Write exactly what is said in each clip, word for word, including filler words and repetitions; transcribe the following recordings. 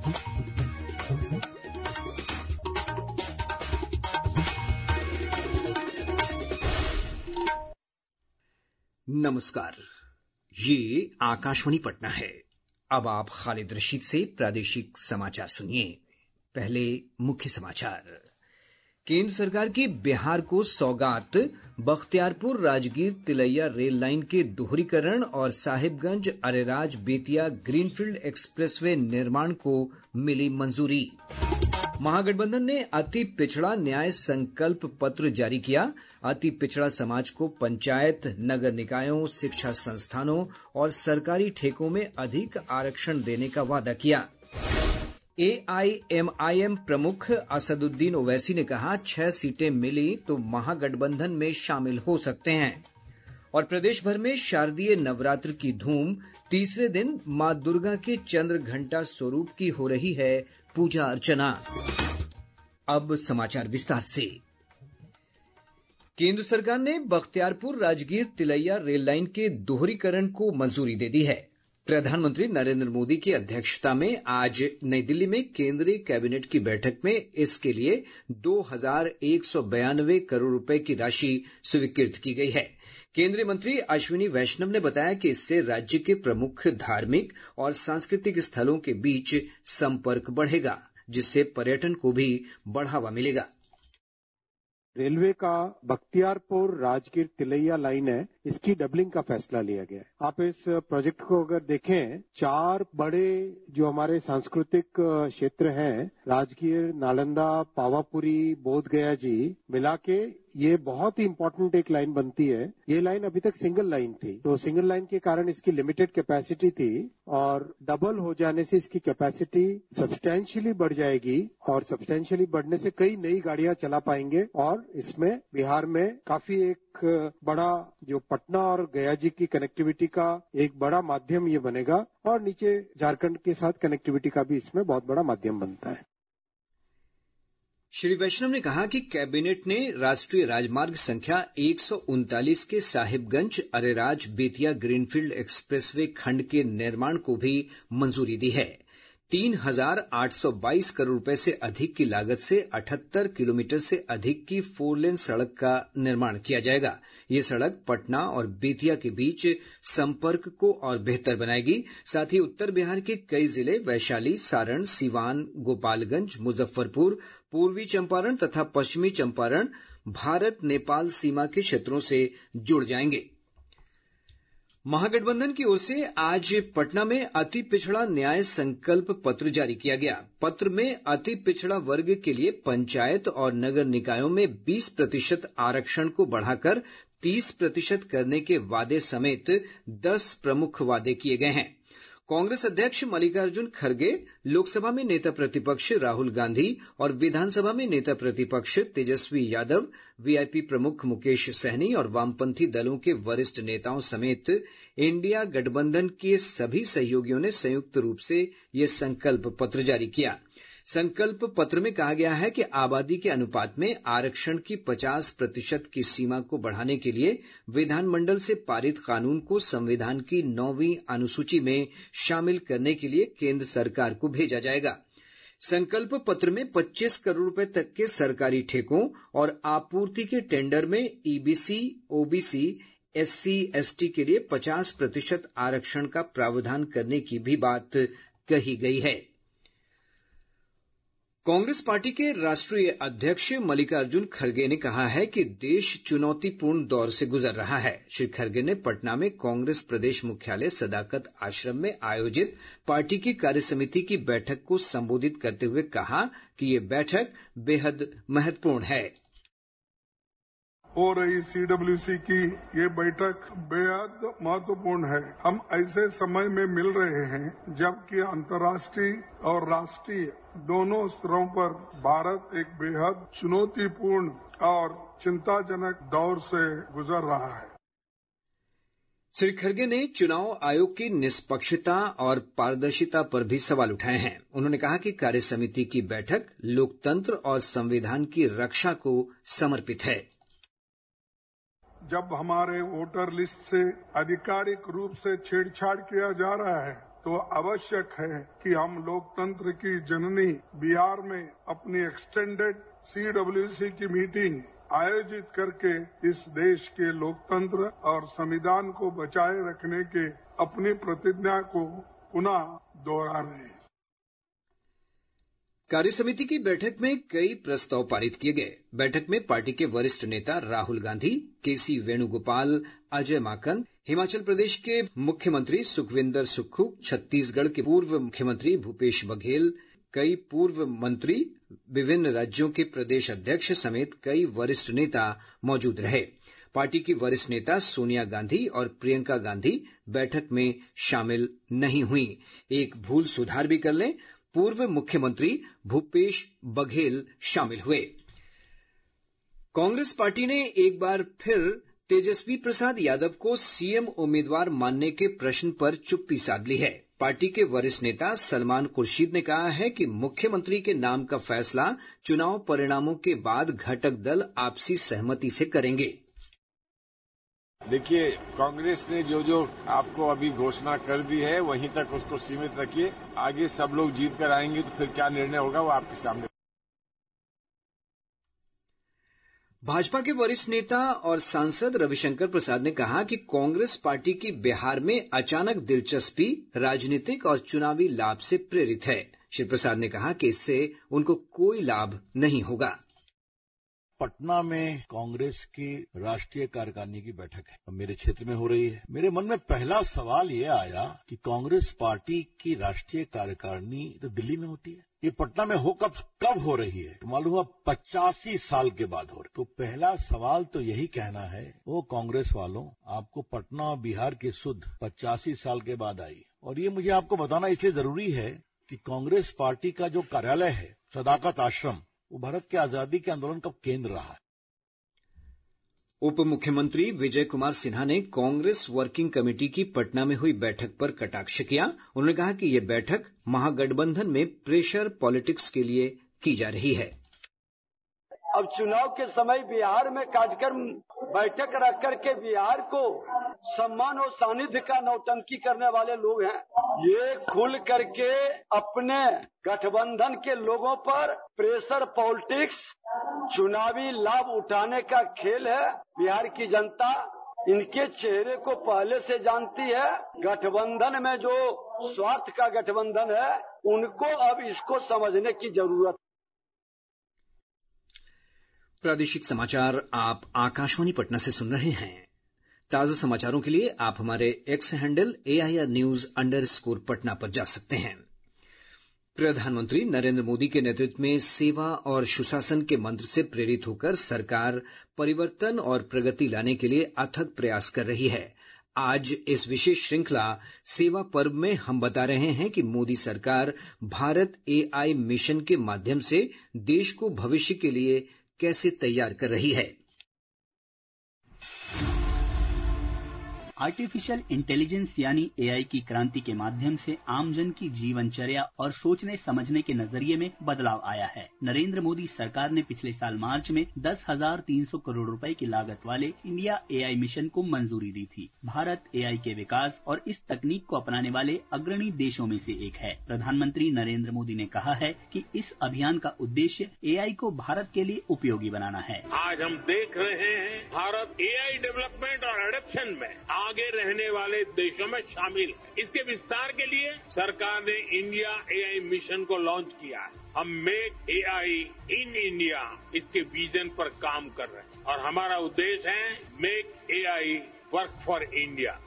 नमस्कार, ये आकाशवाणी पटना है। अब आप खालिद रशीद से प्रादेशिक समाचार सुनिए। पहले मुख्य समाचार। केंद्र सरकार की बिहार को सौगात, बख्तियारपुर राजगीर तिलैया रेल लाइन के दोहरीकरण और साहिबगंज अरेराज बेतिया ग्रीनफील्ड एक्सप्रेसवे निर्माण को मिली मंजूरी। महागठबंधन ने अति पिछड़ा न्याय संकल्प पत्र जारी किया। अति पिछड़ा समाज को पंचायत, नगर निकायों, शिक्षा संस्थानों और सरकारी ठेकों में अधिक आरक्षण देने का वादा किया। एआईएमआईएम प्रमुख असदुद्दीन ओवैसी ने कहा, छह सीटें मिली तो महागठबंधन में शामिल हो सकते हैं। और प्रदेश भर में शारदीय नवरात्र की धूम। तीसरे दिन मां दुर्गा के चंद्र घंटा स्वरूप की हो रही है पूजा अर्चना। अब समाचार विस्तार से। केंद्र सरकार ने बख्तियारपुर राजगीर तिलैया रेल लाइन के दोहरीकरण को मंजूरी दे दी है। प्रधानमंत्री नरेंद्र मोदी की अध्यक्षता में आज नई दिल्ली में केंद्रीय कैबिनेट की बैठक में इसके लिए दो हजार एक सौ बयानवे करोड़ रुपए की राशि स्वीकृत की गई है। केंद्रीय मंत्री अश्विनी वैष्णव ने बताया कि इससे राज्य के प्रमुख धार्मिक और सांस्कृतिक स्थलों के बीच संपर्क बढ़ेगा, जिससे पर्यटन को भी बढ़ावा मिलेगा। रेलवे का बख्तियारपुर राजगीर तिलैया लाइन है, इसकी डबलिंग का फैसला लिया गया है। आप इस प्रोजेक्ट को अगर देखें, चार बड़े जो हमारे सांस्कृतिक क्षेत्र हैं, राजगीर, नालंदा, पावापुरी, बोध गया जी मिला के ये बहुत ही इंपॉर्टेंट एक लाइन बनती है। ये लाइन अभी तक सिंगल लाइन थी, तो सिंगल लाइन के कारण इसकी लिमिटेड कैपेसिटी थी और डबल हो जाने से इसकी कैपेसिटी सब्सटैंशियली बढ़ जाएगी और सब्सटैंशियली बढ़ने से कई नई गाड़ियां चला पाएंगे और इसमें बिहार में काफी एक बड़ा जो पटना और गया जी की कनेक्टिविटी का एक बड़ा माध्यम ये बनेगा और नीचे झारखंड के साथ कनेक्टिविटी का भी इसमें बहुत बड़ा माध्यम बनता है। श्री वैष्णव ने कहा कि कैबिनेट ने राष्ट्रीय राजमार्ग संख्या एक सौ उनतालीस के साहिबगंज अरेराज बेतिया ग्रीनफील्ड एक्सप्रेसवे खंड के निर्माण को भी मंजूरी दी है। तीन हजार आठ सौ बाईस करोड़ रुपए से अधिक की लागत से अठहत्तर किलोमीटर से अधिक की फोर लेन सड़क का निर्माण किया जाएगा। ये सड़क पटना और बेतिया के बीच संपर्क को और बेहतर बनाएगी। साथ ही उत्तर बिहार के कई जिले वैशाली, सारण, सीवान, गोपालगंज, मुजफ्फरपुर, पूर्वी चंपारण तथा पश्चिमी चंपारण भारत नेपाल सीमा के क्षेत्रों से जुड़ जाएंगे। महागठबंधन की ओर से आज पटना में अति पिछड़ा न्याय संकल्प पत्र जारी किया गया। पत्र में अति पिछड़ा वर्ग के लिए पंचायत और नगर निकायों में बीस प्रतिशत आरक्षण को बढ़ाकर तीस प्रतिशत करने के वादे समेत दस प्रमुख वादे किए गए हैं। कांग्रेस अध्यक्ष मल्लिकार्जुन खड़गे, लोकसभा में नेता प्रतिपक्ष राहुल गांधी और विधानसभा में नेता प्रतिपक्ष तेजस्वी यादव, वीआईपी प्रमुख मुकेश सहनी और वामपंथी दलों के वरिष्ठ नेताओं समेत इंडिया गठबंधन के सभी सहयोगियों ने संयुक्त रूप से ये संकल्प पत्र जारी किया। संकल्प पत्र में कहा गया है कि आबादी के अनुपात में आरक्षण की पचास प्रतिशत की सीमा को बढ़ाने के लिए विधानमंडल से पारित कानून को संविधान की नौवीं अनुसूची में शामिल करने के लिए केंद्र सरकार को भेजा जाएगा। संकल्प पत्र में पच्चीस करोड़ रुपए तक के सरकारी ठेकों और आपूर्ति के टेंडर में ईबीसी, ओबीसी, एससी, एसटी के लिए पचास प्रतिशत आरक्षण का प्रावधान करने की भी बात कही गई है। कांग्रेस पार्टी के राष्ट्रीय अध्यक्ष मल्लिकार्जुन खड़गे ने कहा है कि देश चुनौतीपूर्ण दौर से गुजर रहा है। श्री खड़गे ने पटना में कांग्रेस प्रदेश मुख्यालय सदाकत आश्रम में आयोजित पार्टी की कार्यसमिति की बैठक को संबोधित करते हुए कहा कि ये बैठक बेहद महत्वपूर्ण है। हो रही सीडब्ल्यूसी की ये बैठक बेहद महत्वपूर्ण है। हम ऐसे समय में मिल रहे हैं जबकि अंतर्राष्ट्रीय और राष्ट्रीय दोनों स्तरों पर भारत एक बेहद चुनौतीपूर्ण और चिंताजनक दौर से गुजर रहा है। श्री खड़गे ने चुनाव आयोग की निष्पक्षता और पारदर्शिता पर भी सवाल उठाए हैं। उन्होंने कहा कि कार्यसमिति की बैठक लोकतंत्र और संविधान की रक्षा को समर्पित है। जब हमारे वोटर लिस्ट से आधिकारिक रूप से छेड़छाड़ किया जा रहा है तो आवश्यक है कि हम लोकतंत्र की जननी बिहार में अपनी एक्सटेंडेड सीडब्ल्यूसी की मीटिंग आयोजित करके इस देश के लोकतंत्र और संविधान को बचाए रखने के अपनी प्रतिज्ञा को पुनः दोहरा रहे हैं। कार्यसमिति की बैठक में कई प्रस्ताव पारित किए गए। बैठक में पार्टी के वरिष्ठ नेता राहुल गांधी, केसी वेणुगोपाल, अजय माकन, हिमाचल प्रदेश के मुख्यमंत्री सुखविंदर सुक्खू, छत्तीसगढ़ के पूर्व मुख्यमंत्री भूपेश बघेल, कई पूर्व मंत्री, विभिन्न राज्यों के प्रदेश अध्यक्ष समेत कई वरिष्ठ नेता मौजूद रहे। पार्टी की वरिष्ठ नेता सोनिया गांधी और प्रियंका गांधी बैठक में शामिल नहीं हुई। एक भूल सुधार भी कर लें, पूर्व मुख्यमंत्री भूपेश बघेल शामिल हुए। कांग्रेस पार्टी ने एक बार फिर तेजस्वी प्रसाद यादव को सीएम उम्मीदवार मानने के प्रश्न पर चुप्पी साध ली है। पार्टी के वरिष्ठ नेता सलमान खुर्शीद ने कहा है कि मुख्यमंत्री के नाम का फैसला चुनाव परिणामों के बाद घटक दल आपसी सहमति से करेंगे। देखिए, कांग्रेस ने जो जो आपको अभी घोषणा कर दी है वहीं तक उसको सीमित रखिए। आगे सब लोग जीत कर आएंगे तो फिर क्या निर्णय होगा वो आपके सामने। भाजपा के वरिष्ठ नेता और सांसद रविशंकर प्रसाद ने कहा कि कांग्रेस पार्टी की बिहार में अचानक दिलचस्पी राजनीतिक और चुनावी लाभ से प्रेरित है। श्री प्रसाद ने कहा कि इससे उनको कोई लाभ नहीं होगा। पटना में कांग्रेस की राष्ट्रीय कार्यकारिणी की बैठक है, मेरे क्षेत्र में हो रही है। मेरे मन में पहला सवाल ये आया कि कांग्रेस पार्टी की राष्ट्रीय कार्यकारिणी तो दिल्ली में होती है, ये पटना में हो कब कब हो रही है? तो मालूम हुआ पचासी साल के बाद हो रही। तो पहला सवाल तो यही कहना है, वो कांग्रेस वालों, आपको पटना और बिहार की सुध पचासी साल के बाद आई। और ये मुझे आपको बताना इसलिए जरूरी है कि कांग्रेस पार्टी का जो कार्यालय है सदाकत आश्रम, वो भारत के आजादी के आंदोलन का केंद्र रहा है। उप मुख्यमंत्री विजय कुमार सिन्हा ने कांग्रेस वर्किंग कमेटी की पटना में हुई बैठक पर कटाक्ष किया। उन्होंने कहा कि यह बैठक महागठबंधन में प्रेशर पॉलिटिक्स के लिए की जा रही है। अब चुनाव के समय बिहार में कार्यक्रम बैठक रख करके बिहार को सम्मान और सानिध्य का नौटंकी करने वाले लोग हैं। ये खुल करके अपने गठबंधन के लोगों पर प्रेशर पॉलिटिक्स, चुनावी लाभ उठाने का खेल है। बिहार की जनता इनके चेहरे को पहले से जानती है। गठबंधन में जो स्वार्थ का गठबंधन है, उनको अब इसको समझने की जरूरत है। प्रादेशिक समाचार आप आकाशवाणी पटना से सुन रहे हैं। ताजा समाचारों के लिए आप हमारे X handle AIR news underscore Patna पर जा सकते हैं। प्रधानमंत्री नरेंद्र मोदी के नेतृत्व में सेवा और सुशासन के मंत्र से प्रेरित होकर सरकार परिवर्तन और प्रगति लाने के लिए अथक प्रयास कर रही है। आज इस विशेष श्रृंखला सेवा पर्व में हम बता रहे हैं कि मोदी सरकार भारत एआई मिशन के माध्यम से देश को भविष्य के लिए कैसे तैयार कर रही है। आर्टिफिशियल इंटेलिजेंस यानी एआई की क्रांति के माध्यम से आमजन की जीवनचर्या और सोचने समझने के नजरिए में बदलाव आया है। नरेंद्र मोदी सरकार ने पिछले साल मार्च में दस हजार तीन सौ करोड़ रुपए की लागत वाले इंडिया एआई मिशन को मंजूरी दी थी। भारत एआई के विकास और इस तकनीक को अपनाने वाले अग्रणी देशों में से एक है। प्रधानमंत्री नरेंद्र मोदी ने कहा है कि इस अभियान का उद्देश्य एआई को भारत के लिए उपयोगी बनाना है। आज हम देख रहे हैं भारत एआई डेवलपमेंट और एडॉप्शन में आगे रहने वाले देशों में शामिल है। इसके विस्तार के लिए सरकार ने इंडिया एआई मिशन को लॉन्च किया है। हम मेक एआई इन इंडिया इसके विजन पर काम कर रहे हैं और हमारा उद्देश्य है make AI work for India.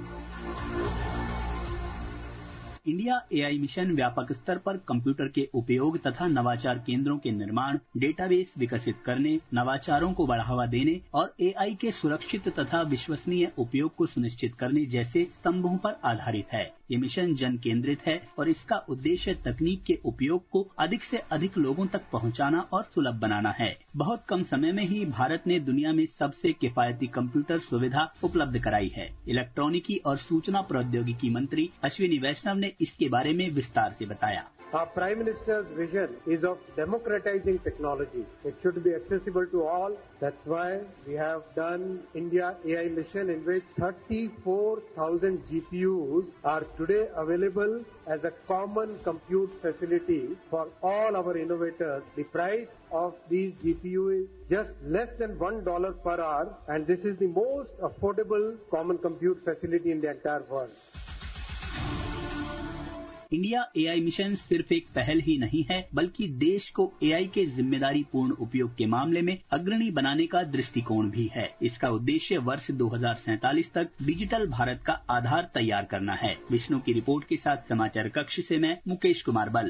India AI mission व्यापक स्तर पर कंप्यूटर के उपयोग तथा नवाचार केंद्रों के निर्माण, डेटाबेस विकसित करने, नवाचारों को बढ़ावा देने और एआई के सुरक्षित तथा विश्वसनीय उपयोग को सुनिश्चित करने जैसे स्तंभों पर आधारित है। ये मिशन जन केंद्रित है और इसका उद्देश्य तकनीक के उपयोग को अधिक से अधिक लोगों तक पहुंचाना और सुलभ बनाना है। बहुत कम समय में ही भारत ने दुनिया में सबसे किफायती कंप्यूटर सुविधा उपलब्ध कराई है। इलेक्ट्रॉनिकी और सूचना प्रौद्योगिकी मंत्री अश्विनी वैष्णव ने इसके बारे में विस्तार से बताया। Our Prime Minister's vision is of democratizing technology. It should be accessible to all. That's why we have done India A I mission, in which thirty-four thousand G P Us are today available as a common compute facility for all our innovators. The price of these G P Us is just less than one dollar per hour, and this is the most affordable common compute facility in the entire world. India AI mission सिर्फ एक पहल ही नहीं है, बल्कि देश को AI के जिम्मेदारी पूर्ण उपयोग के मामले में अग्रणी बनाने का दृष्टिकोण भी है। इसका उद्देश्य वर्ष दो हज़ार सैंतालीस तक डिजिटल भारत का आधार तैयार करना है। विष्णु की रिपोर्ट के साथ समाचार कक्ष से मैं मुकेश कुमार बल।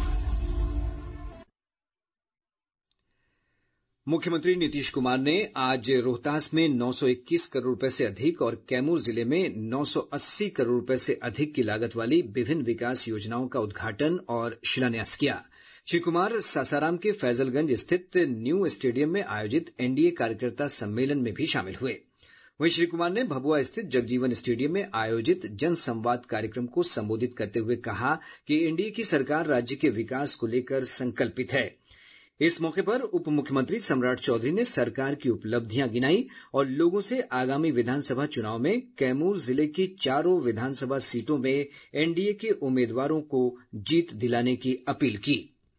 मुख्यमंत्री नीतीश कुमार ने आज रोहतास में नौ सौ इक्कीस करोड़ रुपए से अधिक और कैमूर जिले में नौ सौ अस्सी करोड़ रुपए से अधिक की लागत वाली विभिन्न विकास योजनाओं का उद्घाटन और शिलान्यास किया। श्री कुमार सासाराम के फैजलगंज स्थित न्यू स्टेडियम में आयोजित एनडीए कार्यकर्ता सम्मेलन में भी शामिल हुए। वहीं श्री कुमार ने भभुआ स्थित जगजीवन स्टेडियम में आयोजित जन संवाद कार्यक्रम को संबोधित करते हुए कहा कि एनडीए की सरकार राज्य के विकास को लेकर संकल्पित है। इस मौके पर उप मुख्यमंत्री सम्राट चौधरी ने सरकार की उपलब्धियां गिनाई और लोगों से आगामी विधानसभा चुनाव में कैमूर जिले की चारों विधानसभा सीटों में एनडीए के उम्मीदवारों को जीत दिलाने की अपील की।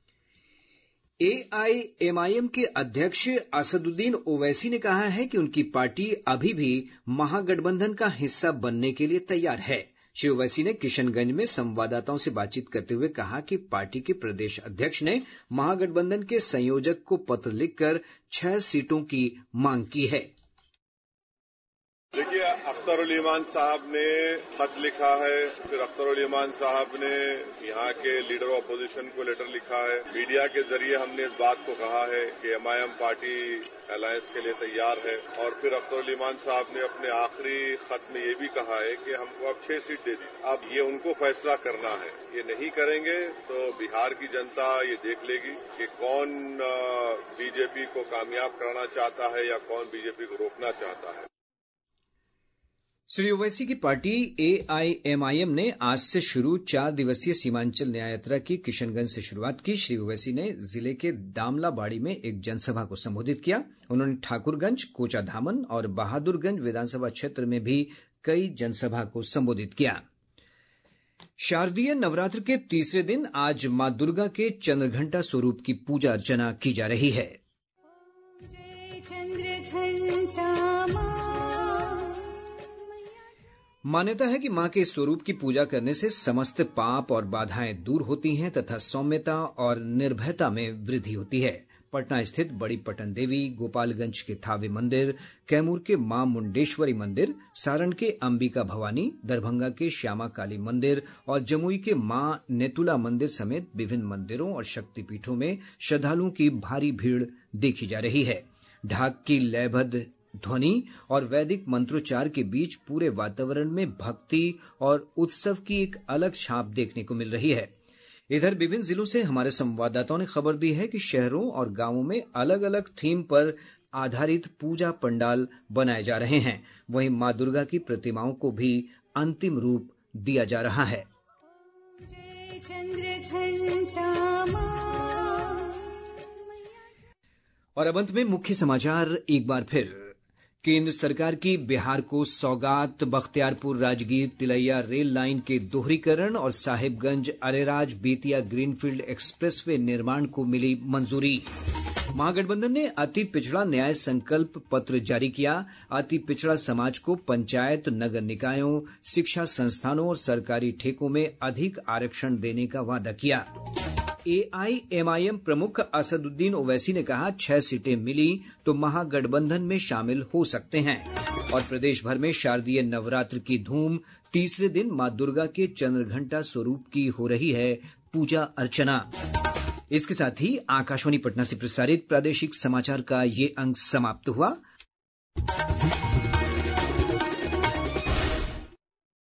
एआईएमआईएम के अध्यक्ष असदुद्दीन ओवैसी ने कहा है कि उनकी पार्टी अभी भी महागठबंधन का हिस्सा बनने के लिए तैयार है। श्री ओवैसी ने किशनगंज में संवाददाताओं से बातचीत करते हुए कहा कि पार्टी के प्रदेश अध्यक्ष ने महागठबंधन के संयोजक को पत्र लिखकर छह सीटों की मांग की है। देखिए, अख्तर उल ईमान साहब ने खत लिखा है, फिर अख्तर उल ईमान साहब ने यहाँ के लीडर ऑपोजिशन को लेटर लिखा है। मीडिया के जरिए हमने इस बात को कहा है कि एमआईएम पार्टी अलायंस के लिए तैयार है, और फिर अख्तर उल ईमान साहब ने अपने आखिरी खत में ये भी कहा है कि हमको अब छह सीट दे दी। अब ये उनको फैसला करना है। ये नहीं करेंगे तो बिहार की जनता ये देख लेगी कि कौन बीजेपी को कामयाब कराना चाहता है या कौन बीजेपी को रोकना चाहता है। श्री ओवैसी की पार्टी एआईएमआईएम ने आज से शुरू चार दिवसीय सीमांचल न्याय यात्रा की किशनगंज से शुरुआत की। श्री ओवैसी ने जिले के दामलाबाड़ी में एक जनसभा को संबोधित किया। उन्होंने ठाकुरगंज, कोचाधामन और बहादुरगंज विधानसभा क्षेत्र में भी कई जनसभा को संबोधित किया। शारदीय नवरात्र के तीसरे दिन आज मां दुर्गा के चंद्रघंटा स्वरूप की पूजा अर्चना की जा रही है। मान्यता है कि मां के स्वरूप की पूजा करने से समस्त पाप और बाधाएं दूर होती हैं तथा सौम्यता और निर्भयता में वृद्धि होती है। पटना स्थित बड़ी पटन देवी, गोपालगंज के थावे मंदिर, कैमूर के मां मुंडेश्वरी मंदिर, सारण के अंबिका भवानी, दरभंगा के श्यामा काली मंदिर और जमुई के मां नेतुला मंदिर समेत विभिन्न मंदिरों और शक्तिपीठों में श्रद्धालुओं की भारी भीड़ देखी जा रही है। ढाक की लयबद्ध ध्वनि और वैदिक मंत्रोच्चार के बीच पूरे वातावरण में भक्ति और उत्सव की एक अलग छाप देखने को मिल रही है। इधर विभिन्न जिलों से हमारे संवाददाताओं ने खबर दी है कि शहरों और गांवों में अलग अलग थीम पर आधारित पूजा पंडाल बनाए जा रहे हैं। वहीं मां दुर्गा की प्रतिमाओं को भी अंतिम रूप दिया जा रहा है। और अब अंत में मुख्य समाचार एक बार फिर। केंद्र सरकार की बिहार को सौगात, बख्तियारपुर राजगीर तिलैया रेल लाइन के दोहरीकरण और साहिबगंज अरेराज बेतिया ग्रीनफील्ड एक्सप्रेसवे निर्माण को मिली मंजूरी। महागठबंधन ने अति पिछड़ा न्याय संकल्प पत्र जारी किया। अति पिछड़ा समाज को पंचायत, नगर निकायों, शिक्षा संस्थानों और सरकारी ठेकों में अधिक आरक्षण देने का वादा किया। एआईएमआईएम प्रमुख असदुद्दीन ओवैसी ने कहा, छह सीटें मिली तो महागठबंधन में शामिल हो सकते हैं। और प्रदेश भर में शारदीय नवरात्र की धूम। तीसरे दिन मां दुर्गा के चंद्रघंटा स्वरूप की हो रही है पूजा अर्चना। इसके साथ ही आकाशवाणी पटना से प्रसारित प्रादेशिक समाचार का ये अंक समाप्त हुआ।